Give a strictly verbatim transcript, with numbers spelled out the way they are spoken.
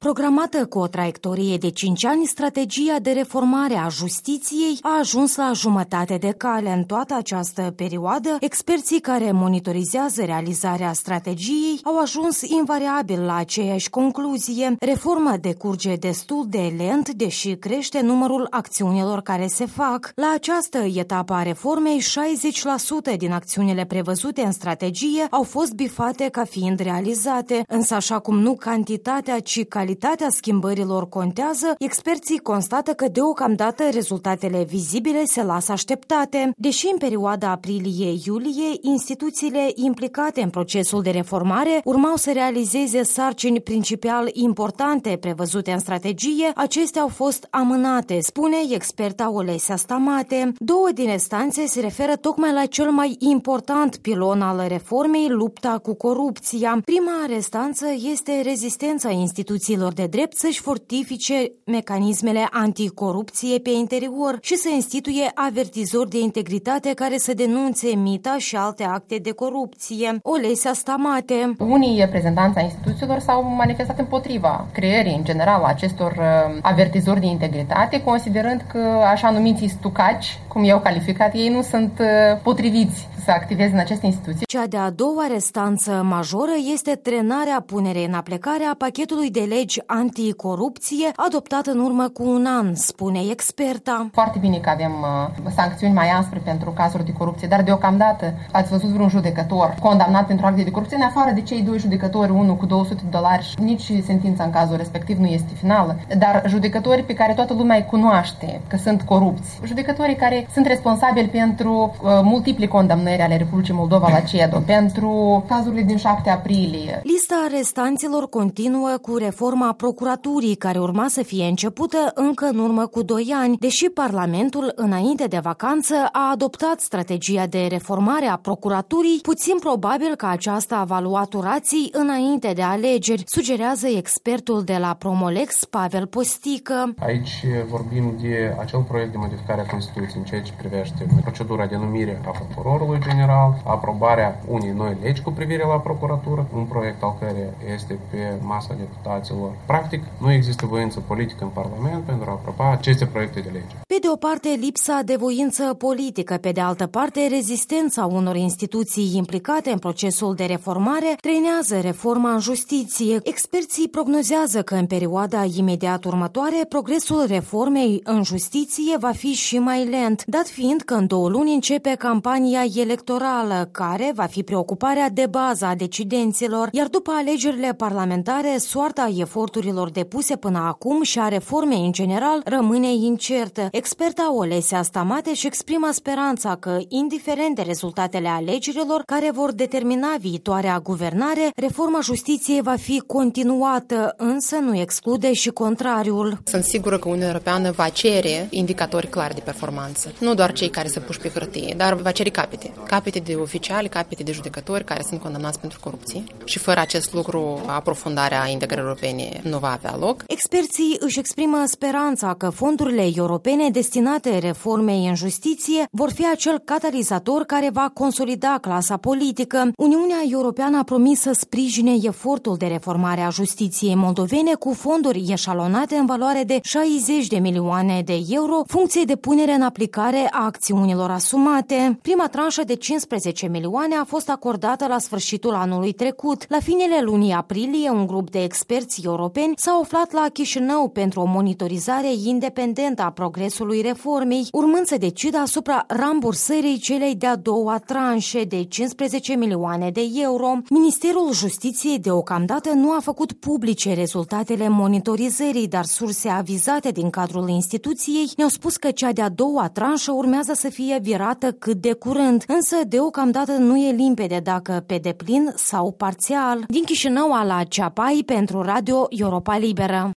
Programată cu o traiectorie de cinci ani, strategia de reformare a justiției a ajuns la jumătate de cale. În toată această perioadă, experții care monitorizează realizarea strategiei au ajuns invariabil la aceeași concluzie. Reforma decurge destul de lent, deși crește numărul acțiunilor care se fac. La această etapă a reformei, șaizeci la sută din acțiunile prevăzute în strategie au fost bifate ca fiind realizate. Însă, așa cum nu cantitatea, ci calitatea schimbărilor contează, experții constată că deocamdată rezultatele vizibile se lasă așteptate. Deși în perioada aprilie-iulie, instituțiile implicate în procesul de reformare urmau să realizeze sarcini principial importante prevăzute în strategie, acestea au fost amânate, spune experta Olesia Stamate. Două din restanțe se referă tocmai la cel mai important pilon al reformei, lupta cu corupția. Prima restanță este rezistența instituțiilor de drept să-și fortifice mecanismele anticorupție pe interior și să instituie avertizori de integritate care să denunțe mita și alte acte de corupție. Olesia Stamate. Unii reprezentanți ai instituțiilor s-au manifestat împotriva creării în general acestor avertizori de integritate, considerând că așa numiții stucaci, cum i-au calificat, ei nu sunt potriviți să activeze în aceste instituții. Cea de-a doua restanță majoră este trenarea punerii în aplicare a pachetului de legi anticorupție adoptat în urmă cu un an, spune experta. Foarte bine că avem uh, sancțiuni mai aspre pentru cazuri de corupție, dar deocamdată ați văzut vreun judecător condamnat pentru acte de corupție, în afară de cei doi judecători, unul cu două sute de dolari, nici sentința în cazul respectiv nu este finală, dar judecătorii pe care toată lumea îi cunoaște că sunt corupți, judecătorii care sunt responsabili pentru uh, multiple condamnări ale Republicii Moldova la CEDO, pentru cazurile din șapte aprilie. Lista arestanților continuă cu reforma procuraturii, care urma să fie începută încă în urmă cu doi ani, deși Parlamentul, înainte de vacanță, a adoptat strategia de reformare a procuraturii, puțin probabil că aceasta va lua turații înainte de alegeri, sugerează expertul de la Promolex, Pavel Postică. Aici vorbim de acel proiect de modificare a Constituției în ceea ce privește procedura de numire a procurorului general, aprobarea unei noi legi cu privire la procuratură, un proiect al căreia este pe masa deputaților. Practic, nu există voință politică în Parlament pentru a aproba aceste proiecte de lege. Pe de o parte, lipsa de voință politică, pe de altă parte, rezistența unor instituții implicate în procesul de reformare trenează reforma în justiție. Experții prognozează că în perioada imediat următoare, progresul reformei în justiție va fi și mai lent, dat fiind că în două luni începe campania electorală, care va fi preocuparea de bază a decidenților, iar după alegerile parlamentare, soarta eforturilor depuse până acum și a reformei în general rămâne incertă. Experta Olesia Stamate își exprimă speranța că, indiferent de rezultatele alegerilor care vor determina viitoarea guvernare, reforma justiției va fi continuată, însă nu exclude și contrariul. Sunt sigură că Uniunea Europeană va cere indicatori clari de performanță. Nu doar cei care se puși pe hârtie, dar va cere capete. Capete de oficiali, capete de judecători care sunt condamnați pentru corupție. Și fără acest lucru, aprofundarea integrării europene nu va avea loc. Experții își exprimă speranța că fondurile europene destinate reformei în justiție vor fi acel catalizator care va consolida clasa politică. Uniunea Europeană a promis să sprijine efortul de reformare a justiției moldovene cu fonduri eșalonate în valoare de șaizeci de milioane de euro, funcție de punere în aplicare a acțiunilor asumate. Prima tranșă de cincisprezece milioane a fost acordată la sfârșitul anului trecut. La finele lunii aprilie, un grup de experți europeni s-a aflat la Chișinău pentru o monitorizare independentă a progresului reformei, urmând să decidă asupra rambursării celei de-a doua tranșe de cincisprezece milioane de euro. Ministerul Justiției deocamdată nu a făcut publice rezultatele monitorizării, dar surse avizate din cadrul instituției ne-au spus că cea de-a doua tranșă urmează să fie virată cât de curând, însă deocamdată nu e limpede dacă pe deplin sau parțial. Din Chișinău, Ala Ceapai pentru Radio Europa Liberă.